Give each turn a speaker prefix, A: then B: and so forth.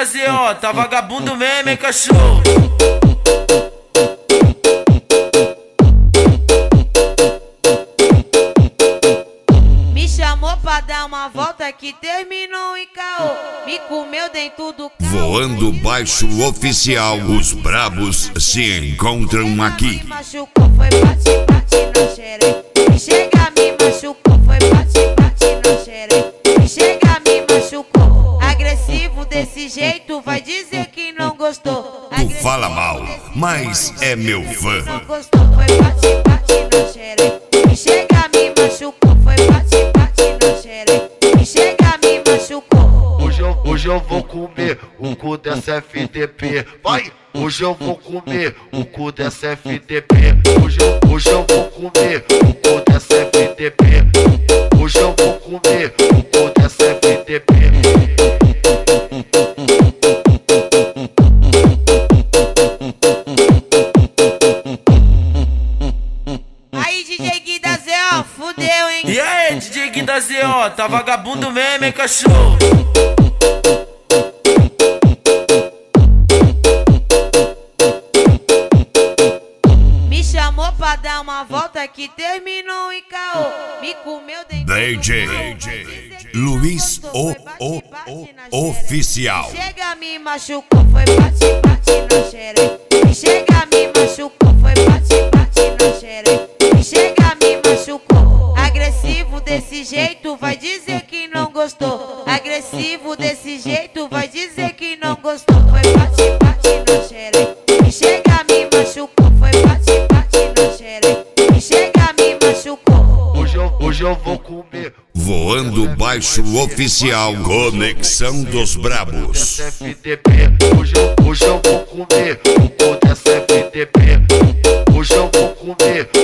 A: da ZO, tá vagabundo mesmo, hein, cachorro?
B: Me chamou pra dar uma volta que terminou em caô. Me comeu dentro do carro.
C: Voando Baixo Oficial, os brabos se encontram aqui.
B: Me machucou, foi bate, bate na xereca. Me chega, me machucou, foi bate, bate na xereca. Me chega, me machucou. Agressivo desse jeito, vai dizer que não gostou.
C: Tu fala mal, mas é meu fã.
B: Não gostou, foi bate, bate na xereca. Me chega, me machucou, foi bate, bate na xereca. Me chega, me machucou.
D: Hoje eu vou comer o cu dessa FDP. Vai! Hoje eu vou comer o cu dessa FDP. Hoje eu vou comer o cu dessa FDP. Hoje eu vou comer o cu dessa FDP.
B: Aí, DJ Gui da ZO, fudeu, hein?
A: E aí, DJ Gui da ZO, tá vagabundo mesmo, hein, cachorro?
B: Me chamou pra dar uma volta que terminou em caô. Me comeu dentro
C: DJ Luiz Oficial.
B: Me chega, me machucou, foi bate, bate na xereca. Me chega, me machucou, foi bate, bate na xereca. Me chega, me machucou. Agressivo desse jeito, vai dizer que não gostou. Agressivo desse jeito, vai dizer que não gostou. Foi bate, bate na xereca. Me chega, me machucou, foi bate, bate na xereca. Me chega, me machucou.
D: Hoje eu vou comer
C: Voando Baixo Oficial, conexão dos brabos.
D: FDP. Hoje eu vou comer o cu dessa FDP. Hoje eu vou comer